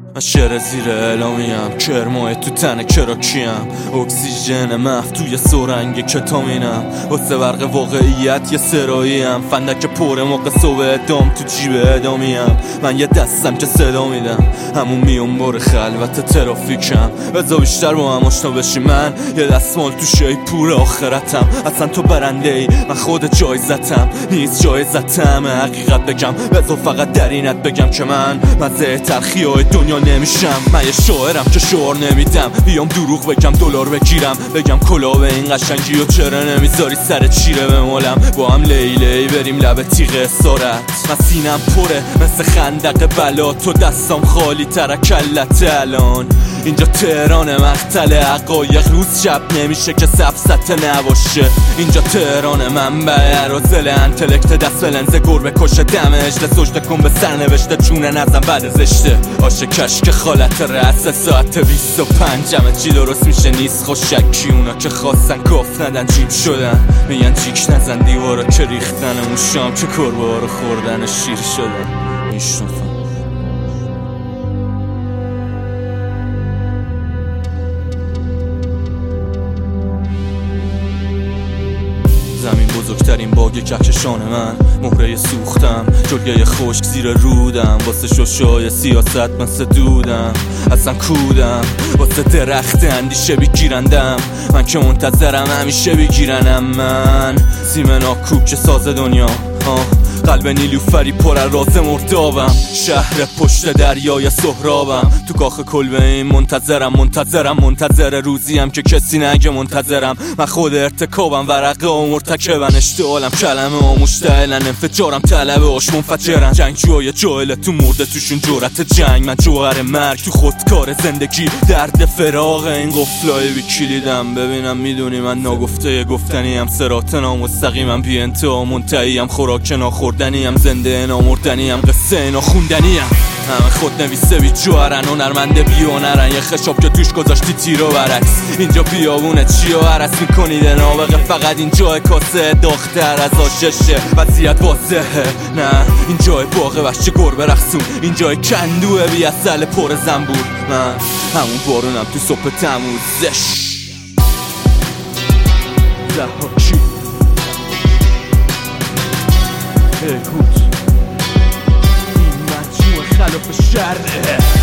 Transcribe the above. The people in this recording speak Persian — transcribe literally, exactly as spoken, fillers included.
من شعر زیر اعلامیم، کرمای تو تن کراکیم، اکسیژن مف توی سرنگ کتامینم، واسه برق واقعیت یه سراییم، فندک پر موقع صبح ادام تو جیب ادامیم. من یه دستم که صدا میدم، همون میون بار خلوت ترافیکم، بزا بیشتر با هم آشنا بشی. من یه دستمال تو شیپور آخرتم، اصلا تو برنده ای من خود جایزتم نیست، جایزتم حقیقت بگم، بزا فقط در اینت بگم که من مزه تلخی های دنیا نمیشم. من یه شاعرم که شعار نمیدم، بیام دروغ بگم دلار بگیرم، بگم کلا به این قشنگی و چرا نمیذاری سر چیره بمالم، با هم لیلی بریم لب تیغ اسارت. من سینم پره مثل خندق بلا، تو دستام خالی تر کلت الان. اینجا تهران مقتل حقایق، روز شب نمیشه که سفسته نباشه. اینجا تهران منبع ارازل انتلکت، دست به لنز گربه کشه دم اجله، سجده کن به سرنوشته چونه نزن بعد زشته. آشه کشک خالت رأس ساعت بیست و پنجمه، چی درست میشه نیست خوشکی، اونا که خواستن کف ندن جیب شدن، میگن جیک نزن دیوارا که ریختن، اون شام که کربه ها رو خوردن شیر شدن. میشنفم زمین بزرگترین باگ کهکشان من، مهره سوختم جلگه خشک زیر رودم، واسه شوشای سیاست مثل دودم، اصلا کودم واسه درخت اندیشه بگیرندم، من که منتظرم همیشه بگیرنم. من سیمنا کوک ساز دنیا، آه قلب نیلوفری پر از راز مردابم، شهر پشت دریای سهرابم، تو کاخ کلبه این منتظرم منتظرم منتظر روزیم که کسی نگه منتظرم. من خود ارتکابم ورقه و مرتکبن، اشتعالم کلمه و مشتعلن، انفجارم طلبه هاش منفجرن، جنگجوهای جاهله تو مرده توشون جرأت جنگ، من جوهر مرگ تو خودکار زندگی، درد فراغ این قفلای بی کلیدم. ببینم میدونی من ناگفته گفتنیم، صراط نامستقیمم، بی انتها منتهیم، خوراک ناخوردنیم، زنده نامردنیم، قصه ناخوندنیم. همه خود نویسه بی جوهرن، هنرمند بی هنرن، یه خشاب که توش گذاشتی تیر و برعکس. اینجا بیابونه چی و عرص میکنید نابغه، فقط اینجا کاسه داختر از آششه، وضعیت واضحه. نه اینجا باغ وحش گربه رقصون، اینجا کندوه بی اصل پر زنبور. من همون بارونم تو صبح تموزش. زهاکی هیکوت این مجموع خلاف شرعه.